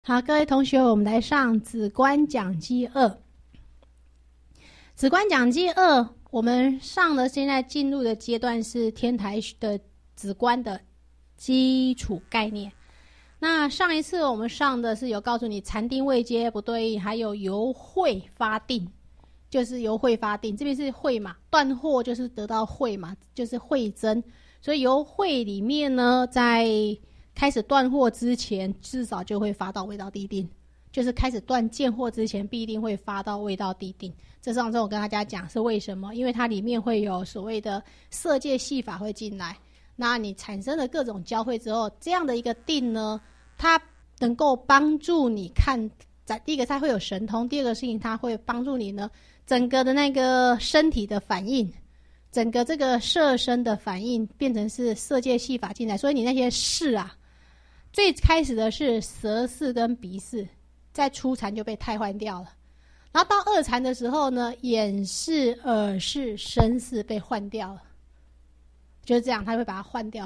好，各位同学，我们来上子观讲记2。子观讲记2，我们上了，现在进入的阶段是天台的子观的基础概念。那上一次我们上的是有告诉你禅定位阶不对应，还有由慧发定，就是由慧发定，这边是慧嘛，断惑就是得到慧嘛，就是慧真。所以由慧里面呢，在开始断惑之前，至少就会发到位道地定，就是开始断见惑之前，必定会发到位道地定。这上次我跟大家讲是为什么，因为它里面会有所谓的色界细法会进来，那你产生了各种交汇之后，这样的一个定呢，它能够帮助你看，第一个它会有神通，第二个事情它会帮助你呢，整个的那个身体的反应，整个这个色身的反应变成是色界细法进来，所以你那些视啊，最开始的是舌视跟鼻视，在初禅就被汰换掉了，然后到二禅的时候呢，眼视、耳视、身视被换掉了，就是这样，他会把它换掉。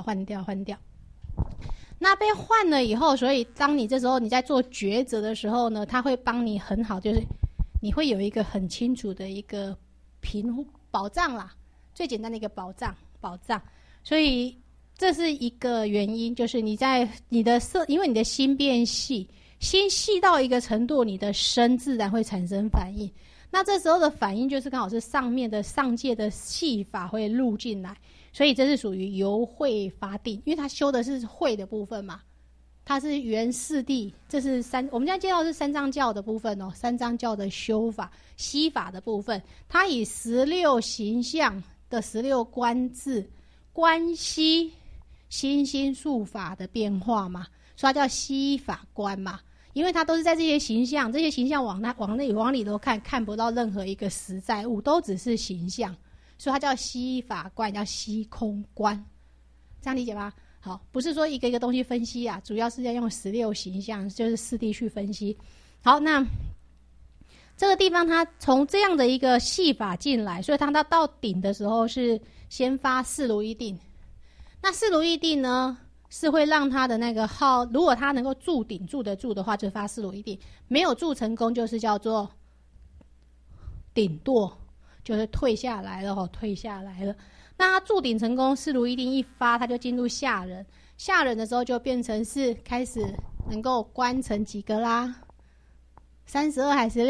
那被换了以后，所以当你这时候你在做抉择的时候呢，他会帮你很好，就是你会有一个很清楚的一个保障啦，最简单的一个保障。所以这是一个原因，就是你在你的因为你的心变细，心细到一个程度，你的身自然会产生反应。那这时候的反应就是刚好是上面的上界的细法会入进来，所以这是属于由慧发定，因为它修的是慧的部分嘛，它是原四谛，这是我们现在介绍的是三藏教的部分哦，三藏教的修法西法的部分，它以16形象的16观字观悉心心术法的变化嘛，所以它叫西法观嘛，因为它都是在这些形象往里头看不到任何一个实在物，都只是形象，所以它叫西法观，叫西空观，这样理解吗？好，不是说一个一个东西分析啊，主要是要用16形象，就是四谛去分析。好，那这个地方它从这样的一个细法进来，所以它到顶的时候是先发四如意定。那四如意定呢，是会让它的那个号，如果它能够住顶住得住的话，就发四如意定；没有住成功，就是叫做顶堕，就是退下来了。那它住顶成功，四如意定一发，它就进入下人。下人的时候就变成是开始能够观成几个啦？32还是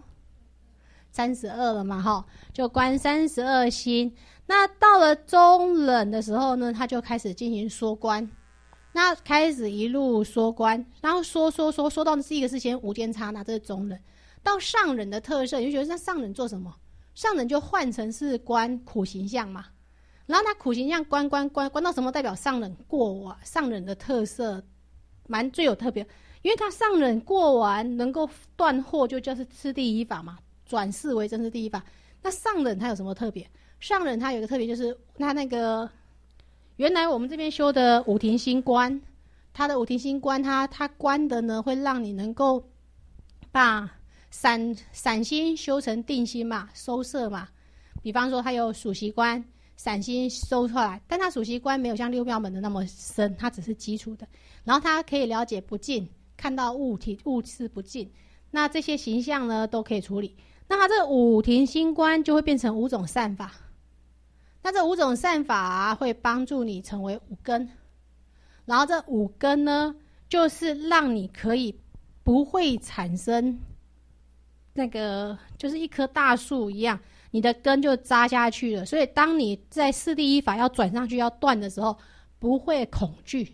16？32了嘛，哈，就观32心。那到了中忍的时候呢，他就开始进行缩观，那开始一路缩观，然后缩到第一个是先无间刹那，这是中忍。到上忍的特色，你就觉得那上忍做什么？上忍就换成是观苦形象嘛，然后他苦形象观到什么？代表上忍过完，上忍的特色最有特别，因为他上忍过完能够断惑，就叫是次第一法嘛，转世为真是第一法。那上忍它有什么特别？上忍它有一个特别，就是那个原来我们这边修的五停心观，它的五停心观它观的呢，会让你能够把散心修成定心嘛，收摄嘛。比方说它有属习观，散心收出来，但它属习观没有像六妙门的那么深，它只是基础的。然后它可以了解不净，看到物事不净，那这些形象呢都可以处理。那它这五停心观就会变成5种善法，那这5种善法会帮助你成为五根，然后这5根呢，就是让你可以不会产生那个就是一棵大树一样，你的根就扎下去了。所以当你在四谛一法要转上去要断的时候，不会恐惧。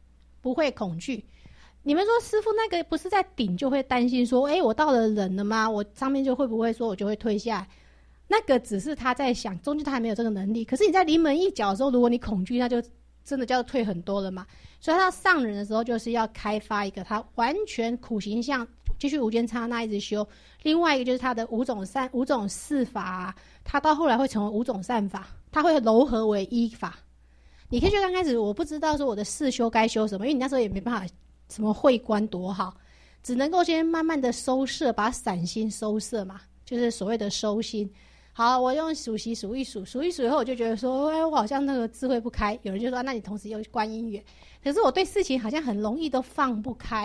你们说师父那个不是在顶就会担心说，我到了忍了吗？我上面就会不会说我就会退下来？那个只是他在想，中间他还没有这个能力。可是你在临门一脚的时候，如果你恐惧，那就真的叫退很多了嘛。所以他上人的时候，就是要开发一个他完全苦行相，继续无间刹那一直修。另外一个就是他的5种四法啊，他到后来会成为5种善法，他会糅合为一法。你可以觉得刚开始我不知道说我的四修该修什么，因为你那时候也没办法什么慧观多好，只能够先慢慢的收摄，把散心收摄嘛，就是所谓的收心。好，我用数息数一数以后，我就觉得说，我好像那个智慧不开。有人就说，那你同时又观因缘，可是我对事情好像很容易都放不开，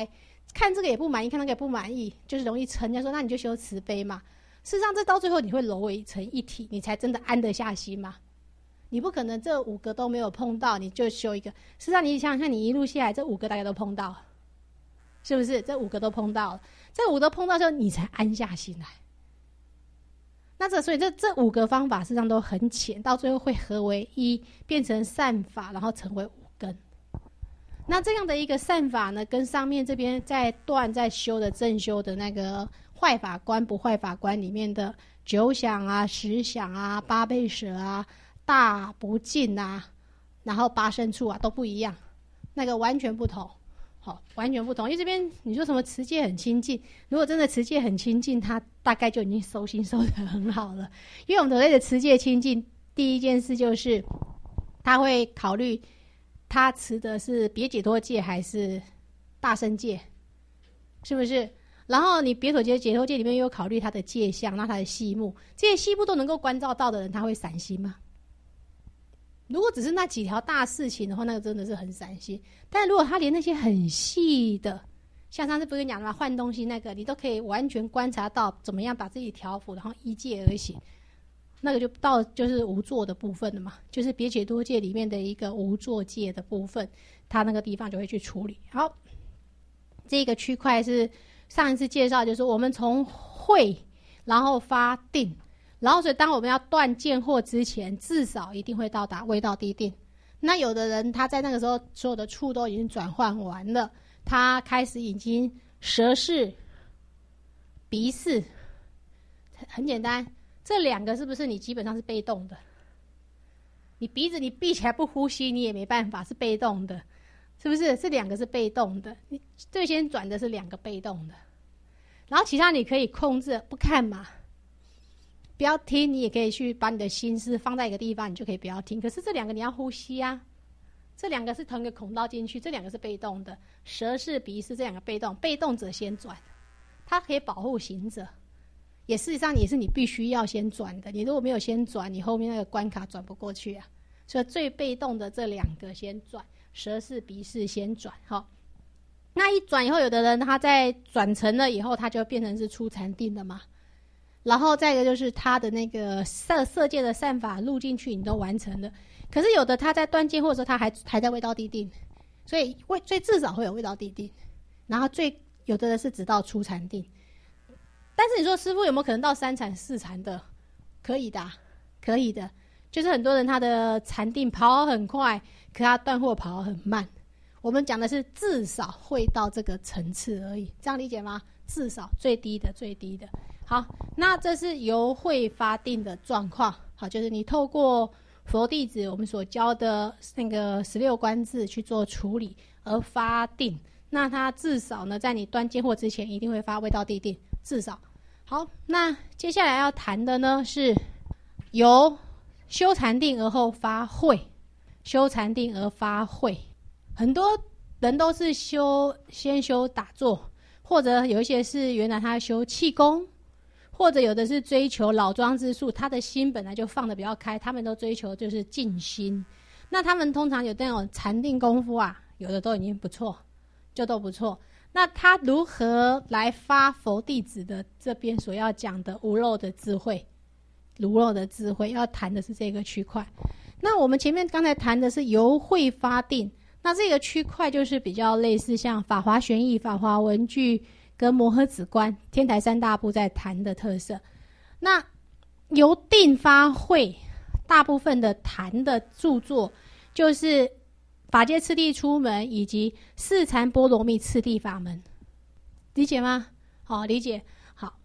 看这个也不满意，看那个也不满意，就是容易嗔。人家说那你就修慈悲嘛。事实上，这到最后你会揉为成一体，你才真的安得下心嘛。你不可能这5个都没有碰到，你就修一个。事实上，你想想看，你一路下来，这5个大家都碰到，是不是？这5个都碰到了，这5个都碰到之后，你才安下心来。那所以这5个方法实际上都很浅，到最后会合为一，变成善法，然后成为5根。那这样的一个善法呢，跟上面这边在断在修的正修的那个坏法观不坏法观里面的9想啊、10想啊、8倍舍啊、大不净啊，然后8生处啊都不一样，那个完全不同。好，完全不同。因为这边你说什么持戒很清净，如果真的持戒很清净，他大概就已经收心收得很好了。因为我们所谓的持戒清净，第一件事就是他会考虑他持的是别解脱戒还是大乘戒，是不是？然后你别解脱戒里面又考虑他的戒相，那他的细目，这些细目都能够关照到的人，他会散心吗？如果只是那几条大事情的话，那个真的是很散心。但如果他连那些很细的，像上次不是讲了吗？换东西那个，你都可以完全观察到怎么样把自己调伏，然后依戒而行，那个就到就是无作的部分了嘛，就是别解脱戒里面的一个无作戒的部分，他那个地方就会去处理。好，这个区块是上一次介绍，就是我们从慧，然后发定。然后，所以当我们要断见惑之前，至少一定会到达未到地定。那有的人他在那个时候所有的处都已经转换完了，他开始已经舌识、鼻识，很简单，这2个是不是你基本上是被动的？你鼻子你闭起来不呼吸，你也没办法，是被动的，是不是？这2个是被动的，你最先转的是2个被动的，然后其他你可以控制，不看嘛。不要听，你也可以去把你的心思放在一个地方，你就可以不要听。可是这2个你要呼吸啊，这2个是同一个孔道进去，这2个是被动的，舌识、鼻识这2个被动，被动者先转，它可以保护行者，也事实上也是你必须要先转的。你如果没有先转，你后面那个关卡转不过去啊。所以最被动的这2个先转，舌识、鼻识先转。好，那一转以后，有的人他在转成了以后，他就变成是初禅定了嘛。然后再一个就是他的那个色界的善法入进去，你都完成了。可是有的他在断见或者说他还在未到地定，所以至少会有未到地定。然后有的人是只到初禅定，但是你说师父有没有可能到3禅4禅的？可以的，可以的。就是很多人他的禅定跑很快，可他断惑跑很慢。我们讲的是至少会到这个层次而已，这样理解吗？至少最低的。好，那这是由慧发定的状况。好，就是你透过佛弟子我们所教的那个16观字去做处理而发定，那它至少呢，在你断见惑之前一定会发未到地定，至少。好，那接下来要谈的呢是由修禅定而后发慧，修禅定而发慧。很多人都是先修打坐，或者有一些是原来他修气功，或者有的是追求老庄之术，他的心本来就放得比较开，他们都追求就是静心。那他们通常有那种禅定功夫啊，有的都已经不错，就都不错。那他如何来发佛弟子的这边所要讲的无漏的智慧？无漏的智慧要谈的是这个区块。那我们前面刚才谈的是由慧发定，那这个区块就是比较类似像法华玄义、法华文具跟摩诃止观天台3大部在谈的特色。那由定发慧，大部分的谈的著作就是法界次第出门以及四禅波罗蜜次第法门，理解吗？好，理解。好，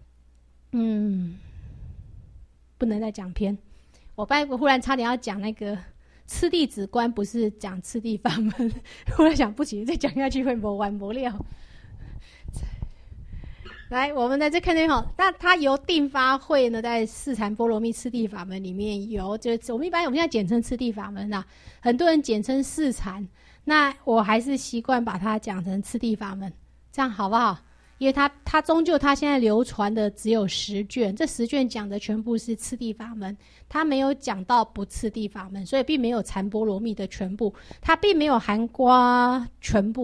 不能再讲偏。我忽然差点要讲那个次第止观，不是讲次第法门。忽然想不行，再讲下去会没完没了。来，我们在这看见哈，那它由定发慧呢，在四禅波罗蜜次第法门里面有，就是我们现在简称次第法门啦，很多人简称四禅，那我还是习惯把它讲成次第法门，这样好不好？因为它终究它现在流传的只有10卷，这10卷讲的全部是次第法门，它没有讲到不次第法门，所以并没有禅波罗蜜的全部，它并没有含括全部。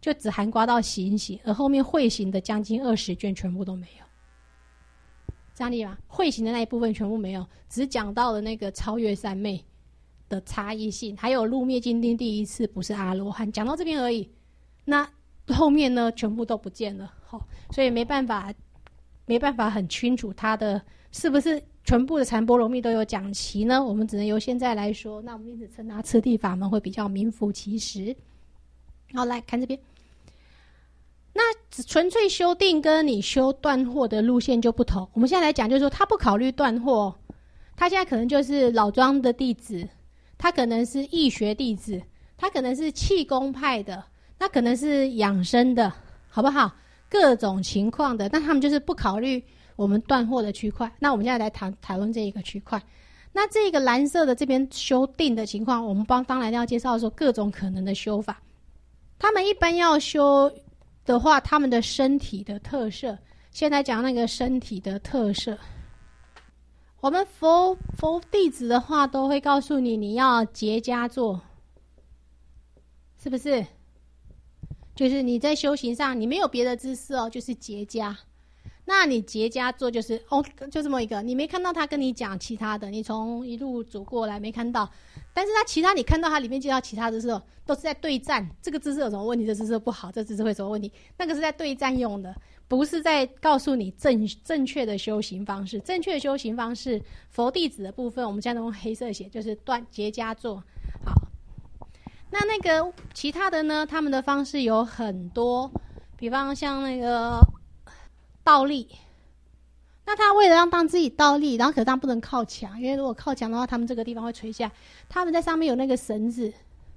就只涵盖到形形，而后面会形的将近20卷全部都没有。这样理解吗？会形的那一部分全部没有，只讲到了那个超越三昧的差异性，还有入灭金钉第一次不是阿罗汉，讲到这边而已。那后面呢，全部都不见了。所以没办法很清楚它的是不是全部的禅波罗蜜都有讲齐呢？我们只能由现在来说，那我们因此称它次第法门会比较名副其实。好，来看这边。那纯粹修定跟你修断惑的路线就不同。我们现在来讲，就是说他不考虑断惑，他现在可能就是老庄的弟子，他可能是义学弟子，他可能是气功派的，那可能是养生的，好不好？各种情况的，那他们就是不考虑我们断惑的区块。那我们现在来讨论这一个区块。那这个蓝色的这边修定的情况，我们当然要介绍说各种可能的修法。他们一般要修的话，他们的身体的特色，现在讲那个身体的特色。我们佛弟子的话，都会告诉你，你要结跏坐，是不是？就是你在修行上，你没有别的姿势哦，就是结跏。那你结跏坐就是就这么一个，你没看到他跟你讲其他的，你从一路走过来没看到，但是他其他你看到他里面介绍其他姿势都是在对战，这个姿势有什么问题，这姿势不好，这姿势会有什么问题，那个是在对战用的，不是在告诉你正确的修行方式。正确的修行方式，佛弟子的部分我们现在用黑色写，就是结跏坐。好，那个其他的呢，他们的方式有很多，比方像那个倒立，那他为了让自己倒立，然后可是他不能靠墙，因为如果靠墙的话，他们这个地方会垂下。他们在上面有那个绳子，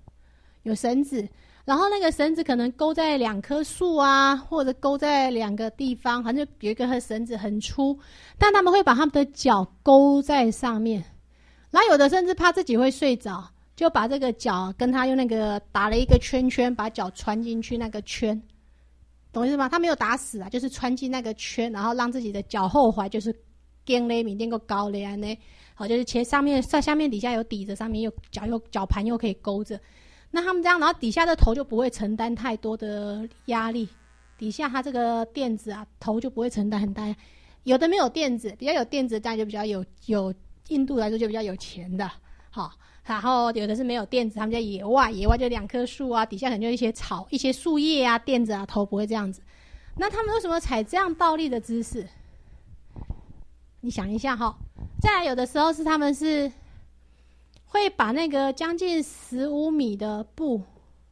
然后那个绳子可能勾在2棵树啊，或者勾在2个地方，反正有一个绳子很粗，但他们会把他们的脚勾在上面，然后有的甚至怕自己会睡着，就把这个脚跟他用那个打了一个圈圈，把脚穿进去那个圈。懂意思吗？他没有打死啊，就是穿进那个圈，然后让自己的脚后踝就是跟勒米练够高勒安呢，好，就是下面底下有底着，上面有脚盘又可以勾着。那他们这样，然后底下的头就不会承担太多的压力，底下它这个垫子啊，头就不会承担很大。有的没有垫子，比较有垫子，当然就比较有印度来说就比较有钱的，好。然后有的是没有垫子，他们在野外就2棵树啊，底下可能就一些草、一些树叶啊，垫子啊，头不会这样子。那他们为什么采这样倒立的姿势？你想一下哈。再来有的时候是他们是会把那个将近15米的布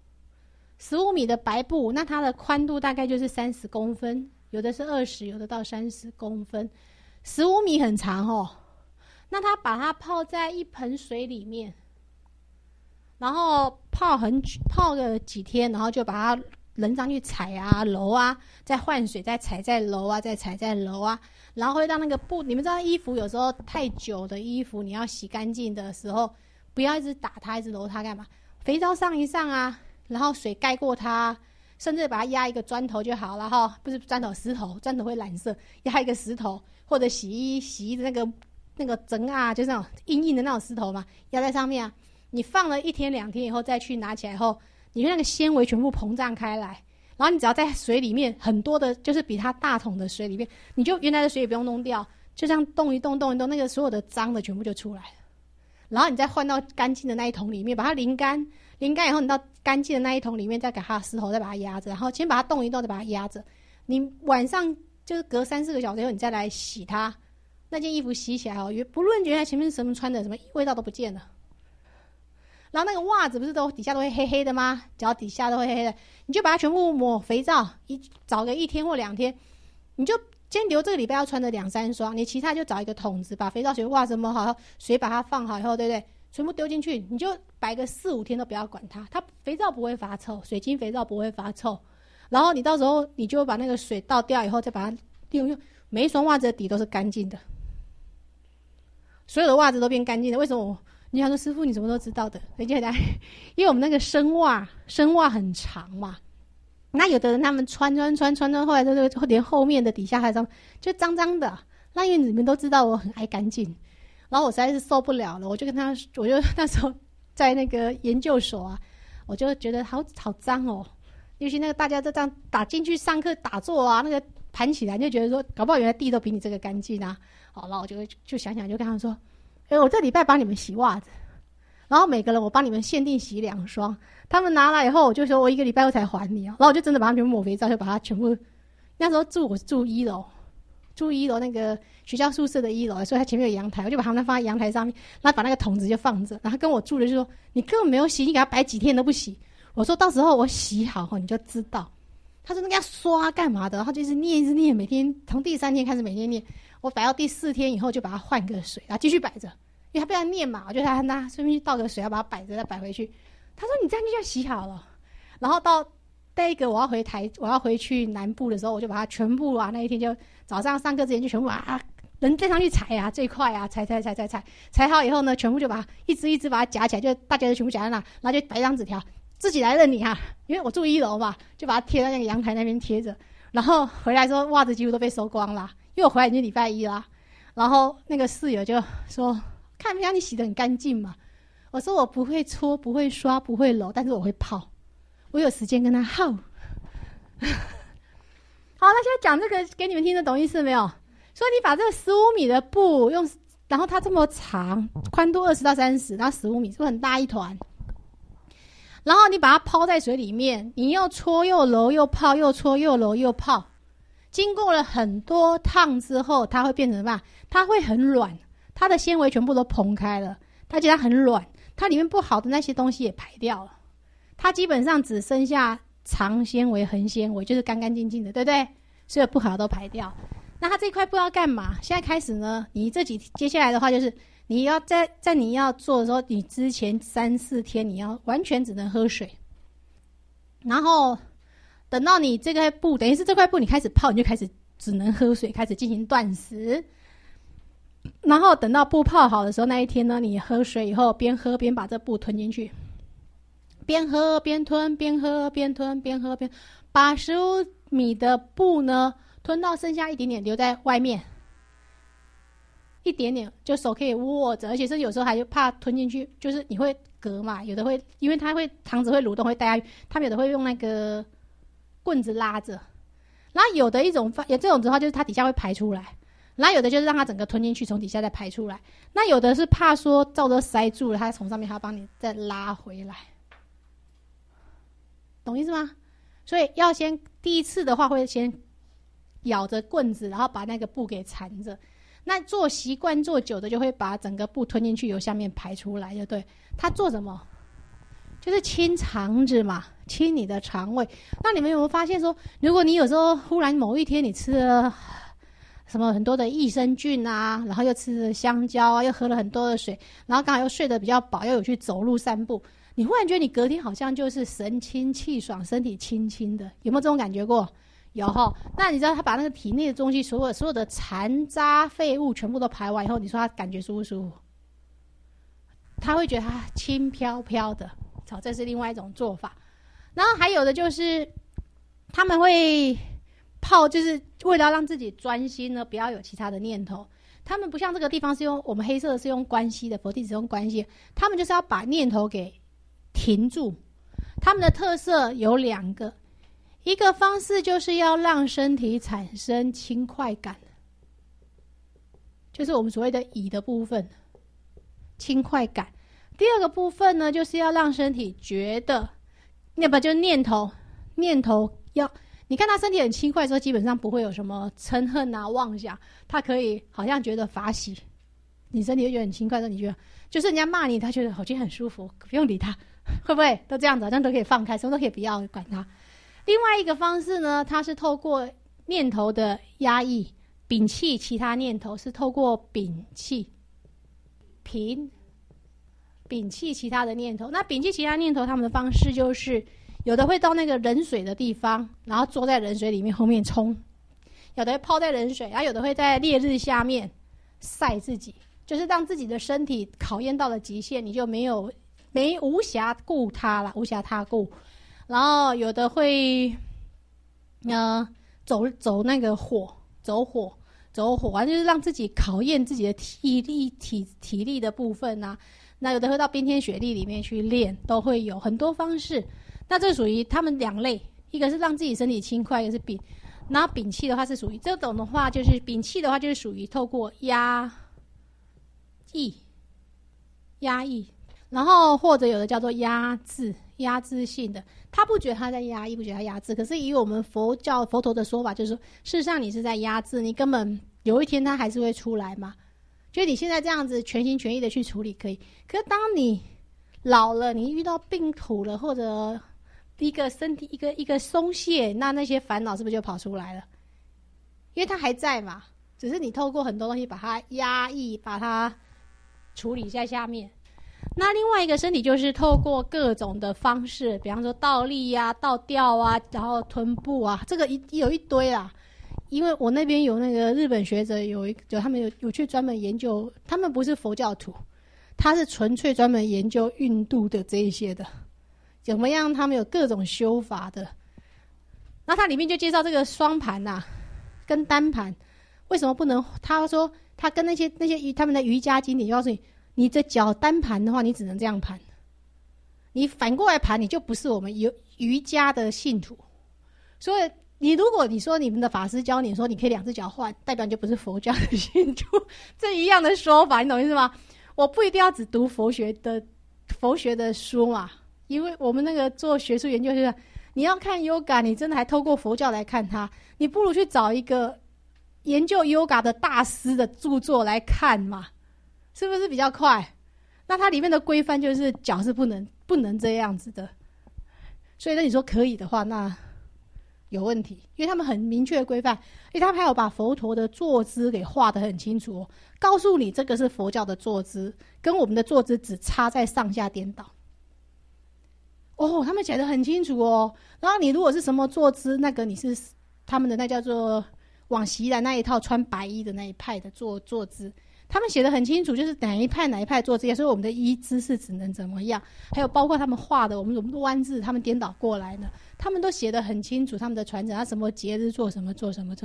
，15米的白布，那它的宽度大概就是30公分，有的是20，有的到30公分，15米很长哦。那他把它泡在一盆水里面，然后泡个几天，然后就把它人上去踩啊、揉啊，再换水，再踩、再揉啊，再踩、再揉啊，然后会让那个布，你们知道衣服有时候太久的衣服，你要洗干净的时候，不要一直打它、一直揉它干嘛？肥皂上一上啊，然后水盖过它，甚至把它压一个砖头就好了哈，不是砖头，石头，砖头会染色，压一个石头，或者洗衣的那个针啊，就是那种硬硬的那种石头嘛，压在上面啊。你放了1天2天以后再去拿起来后，你那个纤维全部膨胀开来，然后你只要在水里面很多的，就是比它大桶的水里面，你就原来的水也不用弄掉，就这样动一动，那个所有的脏的全部就出来了。然后你再换到干净的那一桶里面，把它淋干以后，你到干净的那一桶里面再给它石头，再把它压着，然后先把它动一动，再把它压着。你晚上就是隔3-4个小时以后，你再来洗它。那件衣服洗起来哦，不论原来前面什么穿的，什么味道都不见了。然后那个袜子不是都底下都会黑黑的吗？脚底下都会黑黑的，你就把它全部抹肥皂，找个1天或2天，你就先留这个礼拜要穿的2-3双，你其他就找一个桶子，把肥皂水、袜子抹好，水把它放好以后，对不对？全部丢进去，你就摆个4-5天都不要管它，肥皂不会发臭，水晶肥皂不会发臭。然后你到时候你就把那个水倒掉以后，再把它用每一双袜子的底都是干净的。所有的袜子都变干净了，为什么？你想说师父你怎么都知道的？因为我们那个深袜很长嘛，那有的人他们穿后来就连后面的底下还就脏脏的。那因为你们都知道我很爱干净，然后我实在是受不了了，我就那时候在那个研究所啊，我就觉得好脏哦。 尤其那个大家都这样打进去上课打坐啊，那个盘起来就觉得说，搞不好原来地都比你这个干净啊。好，然后我就想想，就跟他们说，我这礼拜帮你们洗袜子，然后每个人我帮你们限定洗2双，他们拿来以后，我就说我1个礼拜后才还你啊。然后我就真的把他们全部抹肥皂，就把它全部。那时候我是住1楼，住1楼那个学校宿舍的1楼，所以它前面有阳台，我就把他们放在阳台上面，然后把那个桶子就放着，然后跟我住的就说，你根本没有洗，你给他摆几天都不洗。我说到时候我洗好后你就知道。他说那个要刷干嘛的？然后就一直念，每天从第3天开始每天念，我摆到第4天以后就把它换个水，然后继续摆着，因为他不要念嘛，我就让他顺便去倒个水，要把它摆着再摆回去。他说你这样就要洗好了。然后到第一个我要回去南部的时候，我就把它全部啊，那一天就早上上课之前就全部人再上去踩啊，最快啊，踩好以后呢，全部就把它一只把它夹起来，就大家就全部夹在那，然后就摆一张纸条，自己来认领啊，因为我住1楼嘛，就把它贴在那个阳台那边贴着。然后回来说袜子几乎都被收光了，因为我回来已经礼拜1啦。然后那个室友就说，看不像你洗得很干净嘛。我说我不会搓，不会刷，不会揉，但是我会泡，我有时间跟他耗。好，那现在讲这个给你们听得懂意思没有？所以你把这个15米的布用，然后它这么长，宽度20到30，然后15米，是不是很大一团？然后你把它泡在水里面，你又搓又揉又泡，又搓又揉又泡，经过了很多趟之后，它会变成什么？它会很软，它的纤维全部都蓬开了，它觉得很软，它里面不好的那些东西也排掉了，它基本上只剩下长纤维、横纤维，就是干干净净的，对不对？所以不好的都排掉。那它这一块不知道干嘛？现在开始呢，你接下来的话就是你要在你要做的时候，你之前3、4天你要完全只能喝水，然后等到你这块布，等于是这块布你开始泡，你就开始只能喝水，开始进行断食。然后等到布泡好的时候，那一天呢，你喝水以后边喝边把这布吞进去，边喝边吞，边喝边吞，边喝边把15米的布呢吞到剩下一点点留在外面，一点点，就手可以握着，而且是有时候还怕吞进去，就是你会隔嘛，有的会因为它会肠子会蠕动会带下去，他们有的会用那个棍子拉着，然后有的这种的话就是它底下会排出来，然后有的就是让它整个吞进去，从底下再排出来，那有的是怕说罩着塞住了，它从上面还要帮你再拉回来，懂意思吗？所以要先第一次的话会先咬着棍子，然后把那个布给缠着。那做习惯做久的就会把整个布吞进去，由下面排出来，就对。它做什么？就是清肠子嘛，清你的肠胃。那你们有没有发现说，如果你有时候忽然某一天你吃了什么很多的益生菌啊，然后又吃了香蕉啊，又喝了很多的水，然后刚好又睡得比较饱，又有去走路散步，你忽然觉得你隔天好像就是神清气爽，身体轻轻的，有没有这种感觉过？有齁。那你知道他把那个体内的东西，所有的残渣废物全部都排完以后，你说他感觉舒不舒服？他会觉得他轻飘飘的。好，这是另外一种做法。然后还有的就是他们会泡，就是为了让自己专心呢，不要有其他的念头。他们不像这个地方是用我们黑色的是用关系的，佛弟子用关系，他们就是要把念头给停住。他们的特色有2个，一个方式就是要让身体产生轻快感，就是我们所谓的乙的部分，轻快感。第2个部分呢，就是要让身体觉得，那不就念头要，你看他身体很轻快的时候，基本上不会有什么嗔恨啊、妄想，他可以好像觉得法喜，你身体就觉得很轻快的时候，你觉得就是人家骂你，他觉得好像很舒服，不用理他，会不会都这样子？好像都可以放开，什么都可以不要管他。另外一个方式呢，它是透过念头的压抑，摒弃其他念头，是透过摒弃其他的念头。那摒弃其他念头，他们的方式就是有的会到那个冷水的地方，然后坐在冷水里面后面冲；有的会泡在冷水，然后有的会在烈日下面晒自己，就是让自己的身体考验到了极限，你就无暇顾他了，无暇他顾。然后有的会走那个走火，就是让自己考验自己的体力的部分啊。那有的会到冰天雪地里面去练，都会有很多方式。那这属于他们2类， 一个是让自己身体轻快，一个是摒。然后摒气的话是属于这种的话，就是摒气的话就是属于透过压抑，然后或者有的叫做压制性的，他不觉得他在压抑，不觉得他压制，可是以我们佛陀的说法，就是说事实上你是在压制，你根本有一天他还是会出来嘛。就你现在这样子全心全意的去处理可以，可是当你老了，你遇到病苦了，或者一个身体一个松懈，那些烦恼是不是就跑出来了？因为它还在嘛，只是你透过很多东西把它压抑，把它处理在下面。那另外一个身体就是透过各种的方式，比方说倒立啊、倒吊啊，然后臀部啊，这个有一堆啦。因为我那边有那个日本学者他们有去专门研究，他们不是佛教徒，他是纯粹专门研究印度的这一些的，怎么样他们有各种修法的。那它里面就介绍这个双盘啊跟单盘为什么不能，他说他跟那些他们的瑜伽经典就告诉你，你的脚单盘的话你只能这样盘，你反过来盘你就不是我们瑜伽的信徒。所以如果你说你们的法师教你说你可以2只脚换，代表你就不是佛教的信徒，这一样的说法，你懂意思吗？我不一定要只读佛学的书嘛，因为我们那个做学术研究就是你要看 yoga， 你真的还透过佛教来看它，你不如去找一个研究 yoga 的大师的著作来看嘛，是不是比较快？那它里面的规范就是脚是不能这样子的，所以那你说可以的话，那有问题，因为他们很明确的规范，因为他们还有把佛陀的坐姿给画得很清楚哦，告诉你这个是佛教的坐姿，跟我们的坐姿只差在上下颠倒。哦，他们写得很清楚哦。然后你如果是什么坐姿，那个你是他们的那叫做往西来那一套穿白衣的那一派的坐姿，他们写得很清楚，就是哪一派坐姿，所以我们的姿势只能怎么样，还有包括他们画的我们弯字，他们颠倒过来的，他们都写得很清楚，他们的传承，他什么节日做什么。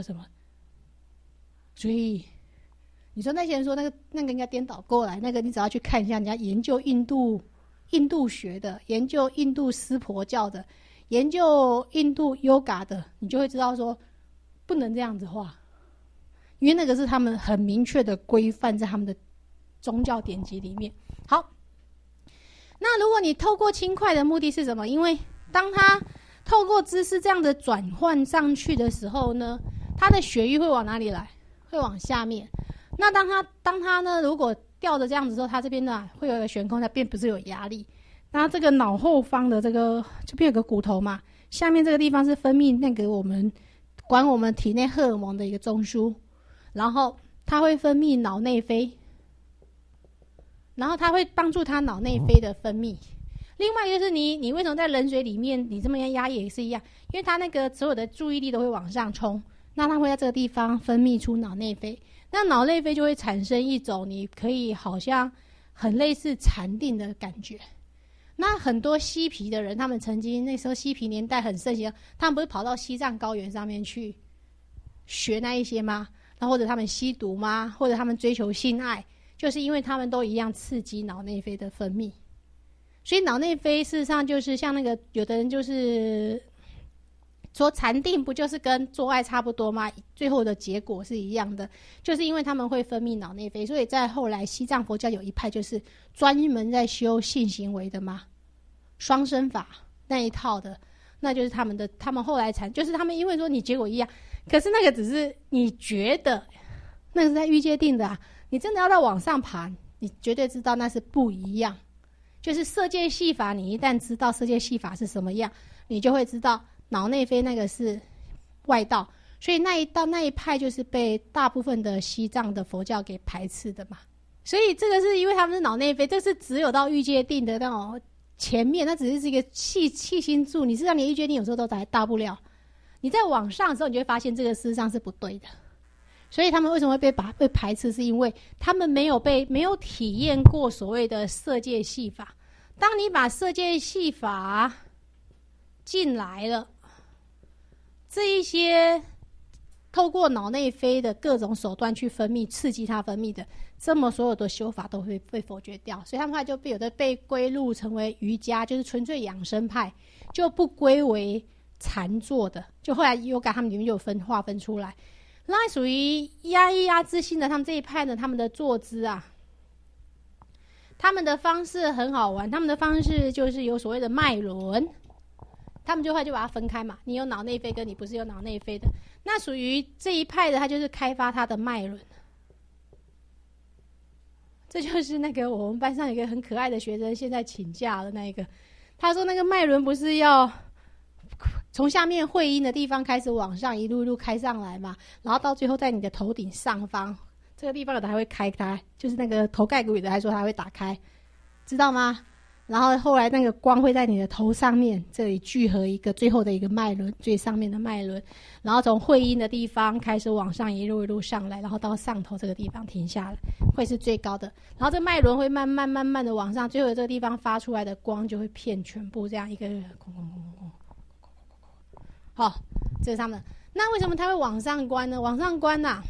所以你说那些人说那个应该颠倒过来，那个你只要去看一下人家研究印度学的，研究印度湿婆教的，研究印度 yoga 的，你就会知道说不能这样子画，因为那个是他们很明确的规范在他们的宗教典籍里面。好，那如果你透过轻快的目的是什么？因为当他透过姿势这样的转换上去的时候呢，他的血液会往哪里来？会往下面。那当他呢，如果吊着这样子之后，他这边呢会有一个悬空，它并不是有压力。然后这个脑后方的这个这边有个骨头嘛，下面这个地方是分泌那个我们管我们体内荷尔蒙的一个中枢，然后它会分泌脑内啡，然后它会帮助它脑内啡的分泌。另外就是你为什么在冷水里面你这么样压抑也是一样，因为它那个所有的注意力都会往上冲，那它会在这个地方分泌出脑内啡，那脑内啡就会产生一种你可以好像很类似禅定的感觉。那很多嬉皮的人，他们曾经那时候嬉皮年代很盛行，他们不是跑到西藏高原上面去学那一些吗？然后或者他们吸毒吗？或者他们追求性爱，就是因为他们都一样刺激脑内啡的分泌。所以脑内啡事实上就是像那个有的人就是说禅定不就是跟做爱差不多吗？最后的结果是一样的，就是因为他们会分泌脑内啡，所以在后来西藏佛教有一派就是专门在修性行为的嘛，双生法那一套的，那就是他们后来就是他们因为说你结果一样，可是那个只是你觉得那个是在欲界定的啊，你真的要到往上爬，你绝对知道那是不一样。就是色界系法，你一旦知道色界系法是什么样，你就会知道脑内啡那个是外道，所以那一派就是被大部分的西藏的佛教给排斥的嘛。所以这个是因为他们是脑内啡，这是只有到欲界定的那种前面，那只是一个细心注，你是让你欲界定有时候都还大不了，你在往上的时候你就会发现这个事实上是不对的。所以他们为什么会被排斥，是因为他们没有体验过所谓的色界系法。当你把色界系法进来了，这一些透过脑内啡的各种手段去分泌刺激它分泌的，这么所有的修法都会被否决掉，所以他们后来就有的被归入成为瑜伽，就是纯粹养生派，就不归为禅坐的，就后来yoga他们里面就有划分出来。那属于压抑压自性的，他们这一派呢，他们的坐姿啊，他们的方式很好玩，他们的方式就是有所谓的脉轮，他们就会就把它分开嘛，你有脑内啡跟你不是有脑内啡的，那属于这一派的，他就是开发他的脉轮。这就是那个我们班上有一个很可爱的学生，现在请假了那个，他说那个脉轮不是要从下面会阴的地方开始往上一路一路开上来嘛，然后到最后在你的头顶上方这个地方有的还会开开，就是那个头盖骨有的还说它会打开，知道吗？然后后来那个光会在你的头上面这里聚合一个最后的一个脉轮，最上面的脉轮，然后从会阴的地方开始往上一路一路上来，然后到上头这个地方停下来，会是最高的。然后这个脉轮会慢慢的往上，最后这个地方发出来的光就会遍全部这样一个好，这是他们。那为什么他会往上观呢？往上观啊，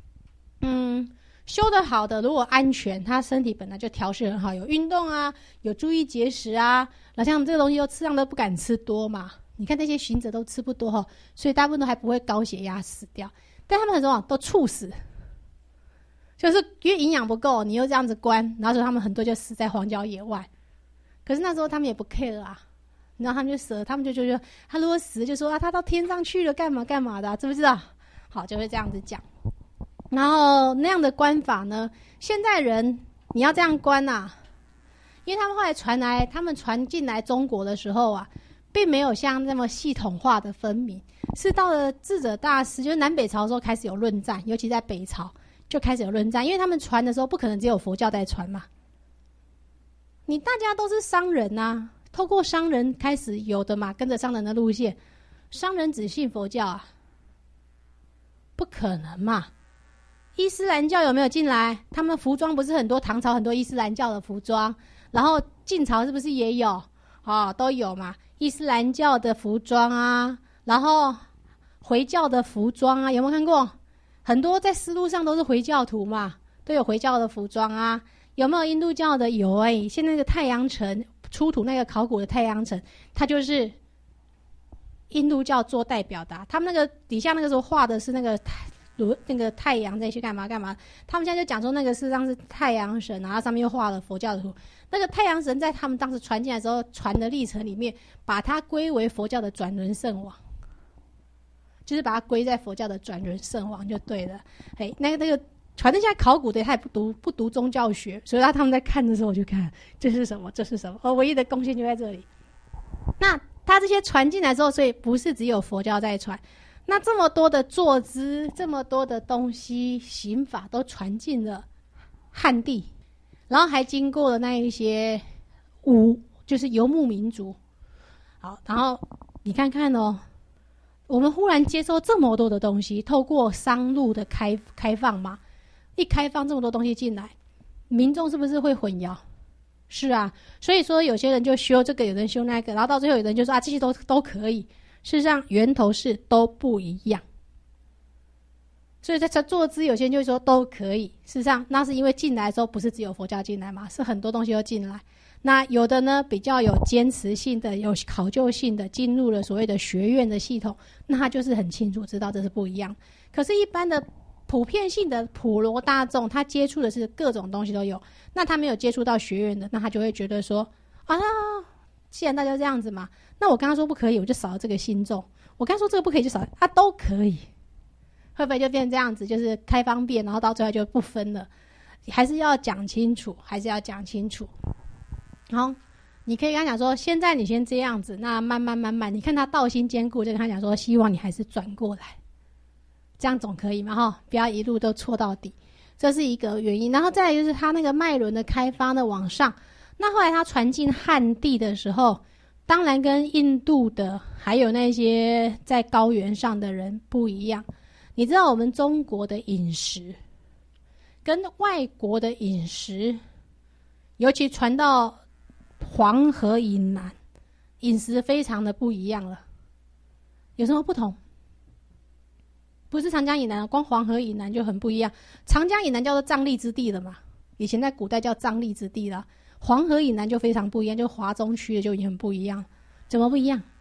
修得好的，如果安全，他身体本来就调试很好，有运动啊，有注意节食啊，那像这个东西又吃上都不敢吃多嘛。你看那些行者都吃不多哈，所以大部分都还不会高血压死掉，但他们很多都猝死，就是因为营养不够，你又这样子关，然后说他们很多就死在荒郊野外。可是那时候他们也不 care 啊。然后他们就死了，他们就觉得他如果死就说啊，他到天上去了，干嘛干嘛的、知不知道？好，就会这样子讲。然后那样的观法呢，现在人你要这样观啊，因为他们后来他们传进来中国的时候啊，并没有像那么系统化的分明，是到了智者大师，就是南北朝的时候开始有论战，尤其在北朝就开始有论战，因为他们传的时候不可能只有佛教在传嘛，你大家都是商人啊。透过商人开始有的嘛，跟着商人的路线，商人只信佛教啊？不可能嘛！伊斯兰教有没有进来？他们服装不是很多，唐朝很多伊斯兰教的服装，然后晋朝是不是也有？都有嘛。伊斯兰教的服装啊，然后回教的服装啊，有没有看过？很多在丝路上都是回教徒嘛，都有回教的服装啊。有没有印度教的？有现在那个太阳城。出土那个考古的太阳城，它就是印度教做代表的、他们那个底下那个时候画的是那个太阳在去干嘛干嘛，他们现在就讲说那个事实上是太阳神，然后上面又画了佛教的图。那个太阳神在他们当时传进来的时候，传的历程里面，把它归为佛教的转轮圣王，就是把它归在佛教的转轮圣王就对了。那个。传得下考古的他也不读宗教学，所以他们在看的时候我就看这是什么，这是什么，唯一的贡献就在这里。那他这些传进来之后，所以不是只有佛教在传，那这么多的坐姿，这么多的东西刑法都传进了汉地，然后还经过了那一些就是游牧民族。好，然后你看看哦，我们忽然接收这么多的东西，透过商路的开放嘛，一开放这么多东西进来，民众是不是会混淆？是啊，所以说有些人就修这个，有人修那个，然后到最后有人就说啊，这些都可以。事实上源头是都不一样，所以在坐姿有些人就说都可以。事实上那是因为进来的时候不是只有佛教进来嘛，是很多东西都进来。那有的呢比较有坚持性的，有考究性的，进入了所谓的学院的系统，那他就是很清楚知道这是不一样。可是一般的普遍性的普罗大众，他接触的是各种东西都有，那他没有接触到学院的，那他就会觉得说啊，既然大家这样子嘛，那我刚刚说不可以，我就少了这个心重，我刚刚说这个不可以就少了，都可以，会不会就变成这样子，就是开方便，然后到最后就不分了？还是要讲清楚，还是要讲清楚。好，你可以跟他讲说，现在你先这样子，那慢慢，你看他道心坚固，就跟他讲说，希望你还是转过来，这样总可以嘛？不要一路都错到底，这是一个原因。然后再来就是他那个脉轮的开发的往上，那后来他传进汉地的时候，当然跟印度的还有那些在高原上的人不一样。你知道我们中国的饮食跟外国的饮食，尤其传到黄河以南，饮食非常的不一样了。有什么不同？不是长江以南，光黄河以南就很不一样。长江以南叫做藏历之地了嘛，以前在古代叫藏历之地了。黄河以南就非常不一样，就华中区的就已经很不一样。怎么不一样？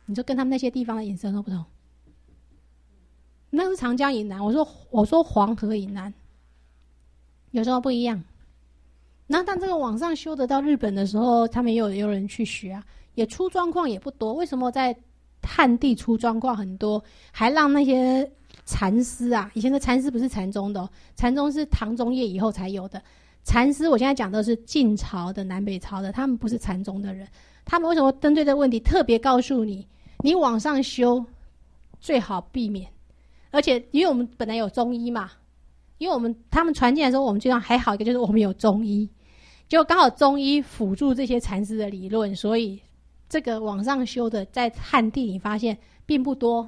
你就跟他们那些地方的饮食都不同。那是长江以南，我说黄河以南，有时候不一样。然后当这个往上修得到日本的时候，他们也有人去学啊，也出状况也不多。为什么在汉地出状况很多，还让那些禅师啊，以前的禅师不是禅宗的禅宗是唐宗业以后才有的。禅师我现在讲的是晋朝的、南北朝的，他们不是禅宗的人。他们为什么针对这个问题特别告诉你，你往上修最好避免。而且因为我们本来有中医嘛，因为他们传进来的时候，我们觉得还好一个就是我们有中医，就刚好中医辅助这些禅师的理论，所以这个往上修的在汉地你发现并不多。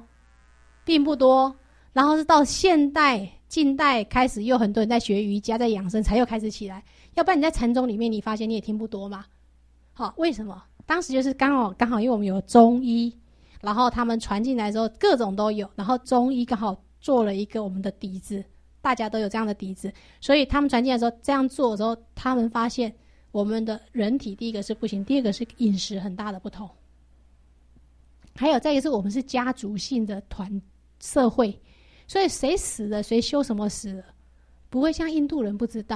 然后是到现代近代开始又很多人在学瑜伽在养生才又开始起来，要不然你在禅宗里面你发现你也听不多嘛。好，为什么？当时就是刚好因为我们有中医，然后他们传进来的时候各种都有，然后中医刚好做了一个我们的底子，大家都有这样的底子，所以他们传进来的时候这样做的时候，他们发现我们的人体第一个是不行，第二个是饮食很大的不同，还有再一个是我们是家族性的社会，所以谁死了谁修什么死了，不会像印度人不知道，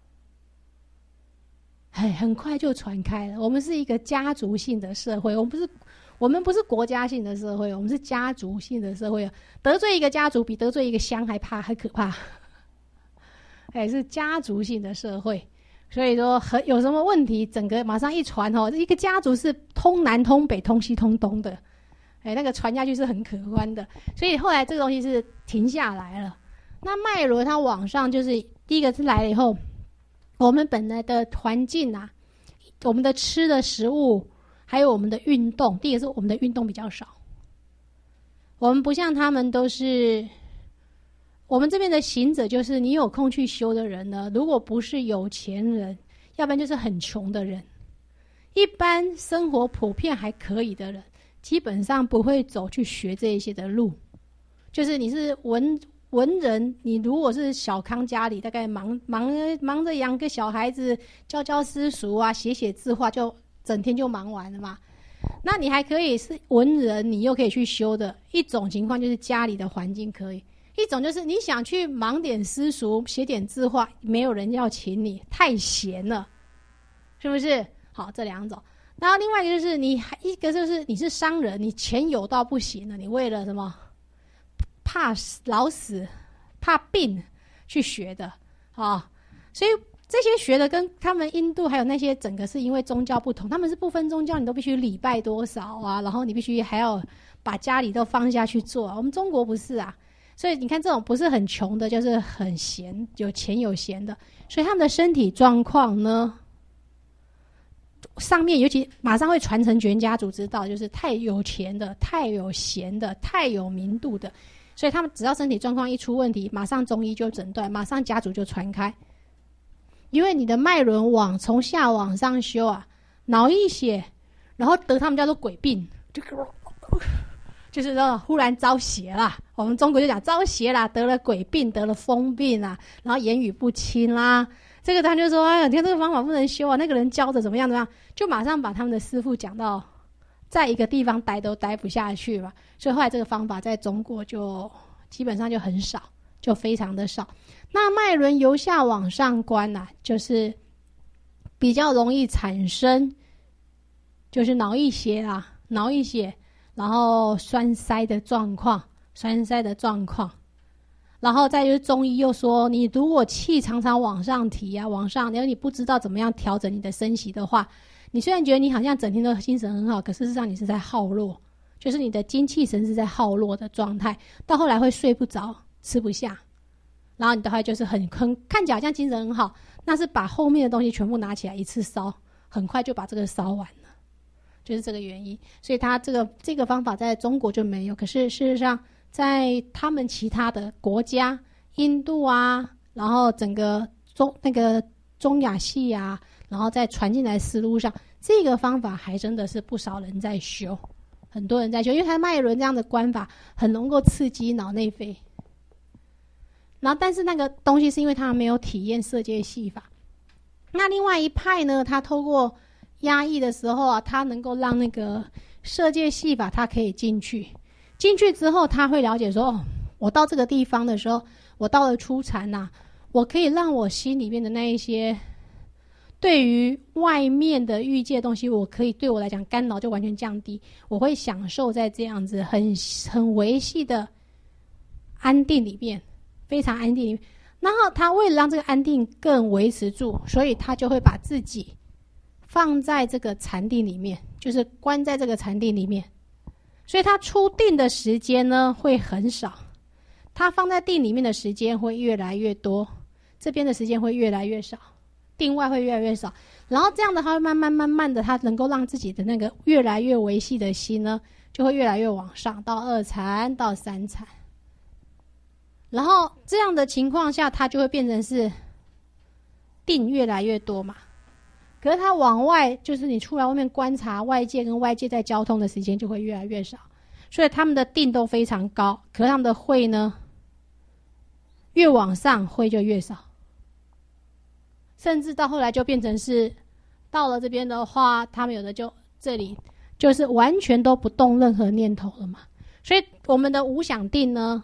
很快就传开了。我们是一个家族性的社会，我们不是国家性的社会，我们是家族性的社会。得罪一个家族比得罪一个乡还可怕。是家族性的社会，所以说有什么问题，整个马上一传一个家族是通南通北通西通东的，那个传下去是很可观的。所以后来这个东西是停下来了。那脉轮它往上就是第一个是来了以后，我们本来的环境啊，我们的吃的食物还有我们的运动，第一个是我们的运动比较少，我们不像他们都是，我们这边的行者就是你有空去修的人呢，如果不是有钱人，要不然就是很穷的人，一般生活普遍还可以的人，基本上不会走去学这一些的路。就是你是文人，你如果是小康家里，大概忙着养个小孩子，教私塾啊，写字画，就整天就忙完了嘛。那你还可以是文人，你又可以去修的。一种情况就是家里的环境可以，一种就是你想去忙点私塾，写点字画，没有人要请你，太闲了，是不是？好，这两种。然后另外一个就是一个就是你是商人，你钱有到不行了，你为了什么？怕老死怕病去学的所以这些学的跟他们印度还有那些整个是因为宗教不同，他们是不分宗教，你都必须礼拜多少啊，然后你必须还要把家里都放下去做我们中国不是啊，所以你看这种不是很穷的，就是很闲，有钱有闲的，所以他们的身体状况呢，上面尤其马上会传承全家族知道，就是太有钱的、太有闲的、太有名度的，所以他们只要身体状况一出问题，马上中医就诊断，马上家族就传开。因为你的脉轮从下往上修啊，脑溢血，然后得他们叫做鬼病，就是说忽然招邪啦，我们中国就讲招邪啦，得了鬼病，得了疯病啊，然后言语不清啦，这个他就说，哎呀，你看这个方法不能修啊，那个人教的怎么样，就马上把他们的师父讲到在一个地方待都待不下去嘛，所以后来这个方法在中国就基本上就很少，就非常的少。那脉轮由下往上观啊，就是比较容易产生就是脑溢血啦，脑溢血，然后栓塞的状况，然后再就是中医又说，你如果气常常往上提啊，往上，然后你不知道怎么样调整你的身息的话，你虽然觉得你好像整天都精神很好，可事实上你是在耗弱，就是你的精气神是在耗弱的状态，到后来会睡不着，吃不下，然后你的话就是很看起来好像精神很好，那是把后面的东西全部拿起来一次烧，很快就把这个烧完了，就是这个原因。所以他这个方法在中国就没有，可是事实上在他们其他的国家，印度啊，然后整个中亚系啊，然后再传进来思路上，这个方法还真的是不少人在修，很多人在修，因为它脉轮这样的观法很能够刺激脑内啡。然后但是那个东西是因为他没有体验色界系法。那另外一派呢，他透过压抑的时候啊，他能够让那个色界戏法他可以进去之后，他会了解说，哦，我到这个地方的时候，我到了初禅啊，我可以让我心里面的那一些对于外面的欲界的东西，我可以对我来讲干扰就完全降低，我会享受在这样子很维系的安定里面，非常安定里面。然后他为了让这个安定更维持住，所以他就会把自己放在这个禅定里面，就是关在这个禅定里面。所以他出定的时间呢会很少，他放在定里面的时间会越来越多，这边的时间会越来越少，定外会越来越少。然后这样的话，慢慢的，他能够让自己的那个越来越维系的心呢，就会越来越往上，到二禅，到三禅。然后这样的情况下，它就会变成是定越来越多嘛。可是它往外，就是你出来外面观察外界跟外界在交通的时间就会越来越少，所以他们的定都非常高，可是他们的慧呢，越往上慧就越少，甚至到后来就变成是到了这边的话，他们有的就这里就是完全都不动任何念头了嘛。所以我们的无想定呢，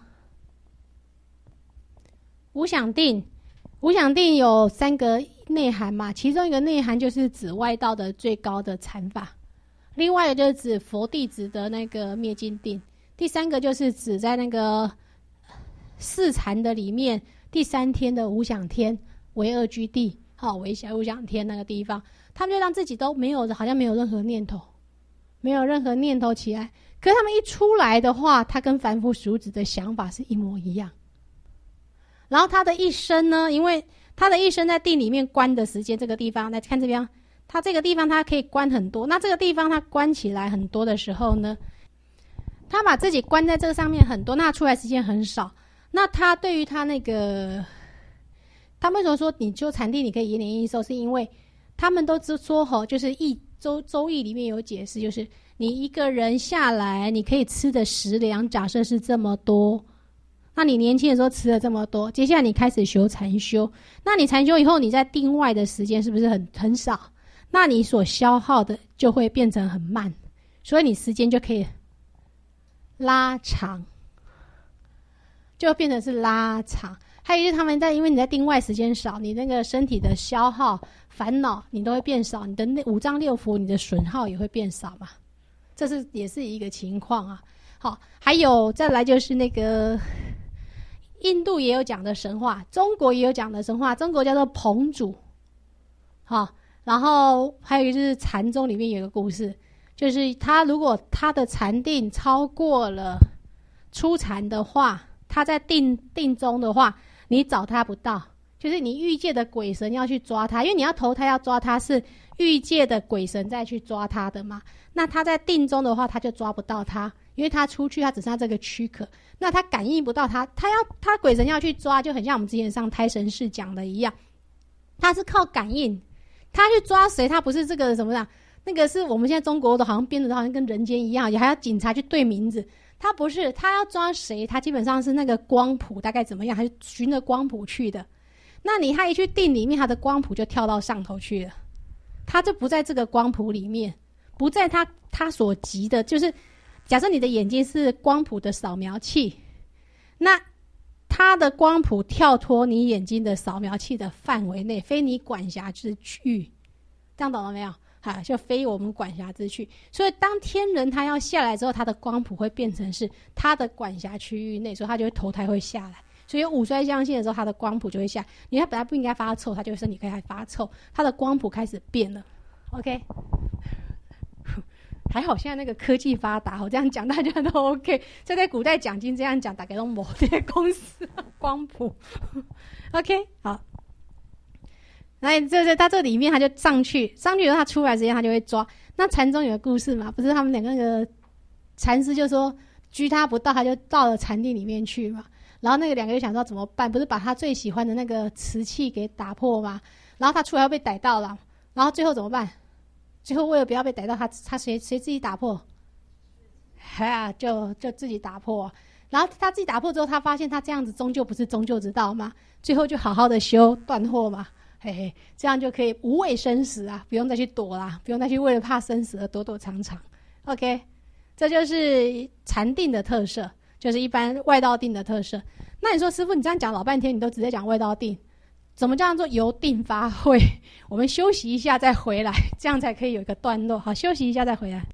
无想定有3个内涵嘛，其中一个内涵就是指外道的最高的禅法，另外一个就是指佛弟子的那个灭尽定，第3个就是指在那个四禅的里面第3天的无想天为二居地，为小无想天那个地方，他们就让自己都没有，好像没有任何念头，没有任何念头起来。可是他们一出来的话，他跟凡夫俗子的想法是一模一样。然后他的一生呢，因为他的一生在定里面关的时间，这个地方来看这边，他这个地方他可以关很多，那这个地方他关起来很多的时候呢，他把自己关在这个上面很多，那出来时间很少。那他对于他那个，他为什么说你就禅定你可以延年益寿，是因为他们都说就是周易里面有解释，就是你一个人下来你可以吃的食粮假设是这么多，那你年轻的时候吃了这么多，接下来你开始修禅修，那你禅修以后你在定外的时间是不是很少，那你所消耗的就会变成很慢，所以你时间就可以拉长，就变成是拉长。还有就是他们因为你在定外时间少，你那个身体的消耗烦恼你都会变少，你的五脏六腑你的损耗也会变少嘛，这也是一个情况啊。好，还有再来就是那个印度也有讲的神话，中国也有讲的神话，中国叫做彭祖。好，然后还有就是禅宗里面有一个故事，就是他如果他的禅定超过了初禅的话，他在定中的话，你找他不到，就是你欲界的鬼神要去抓他，因为你要投胎要抓他是欲界的鬼神再去抓他的嘛。那他在定中的话，他就抓不到他，因为他出去他只剩下这个躯壳，那他感应不到他鬼神要去抓，就很像我们之前上胎神寺讲的一样，他是靠感应，他去抓谁，他不是这个什么的，那个是我们现在中国的好像编的好像跟人间一样，也还要警察去对名字，他不是，他要抓谁，他基本上是那个光谱大概怎么样，还是循着光谱去的。那他一去定里面，他的光谱就跳到上头去了，他就不在这个光谱里面，不在他所及的，就是假设你的眼睛是光谱的扫描器，那它的光谱跳脱你眼睛的扫描器的范围内，非你管辖之域，这样懂了没有？就非我们管辖之区。所以当天人他要下来之后，他的光谱会变成是他的管辖区域内，所以他就会投胎会下来。所以有五衰相现的时候，他的光谱就会下。你看本来不应该发臭，他就会身体开始发臭，他的光谱开始变了。OK， 还好现在那个科技发达，我这样讲大家都 OK。在古代讲经这样讲，大概都某些公司光谱 OK 好。那他这里面他就上去以后他出来时间他就会抓。那禅宗有个故事嘛，不是他们两个那个禅师就说拘他不到，他就到了禅定里面去嘛。然后那个两个就想说怎么办，不是把他最喜欢的那个瓷器给打破吗？然后他出来又被逮到了，然后最后怎么办？最后为了不要被逮到，他谁自己打破？就自己打破。然后他自己打破之后，他发现他这样子终究不是终究之道嘛，最后就好好的修断惑嘛。这样就可以无畏生死啊，不用再去躲啦，不用再去为了怕生死而躲躲藏藏。 OK， 这就是禅定的特色，就是一般外道定的特色。那你说师父，你这样讲老半天，你都直接讲外道定，怎么叫做由定发慧？我们休息一下再回来，这样才可以有一个段落。好，休息一下再回来。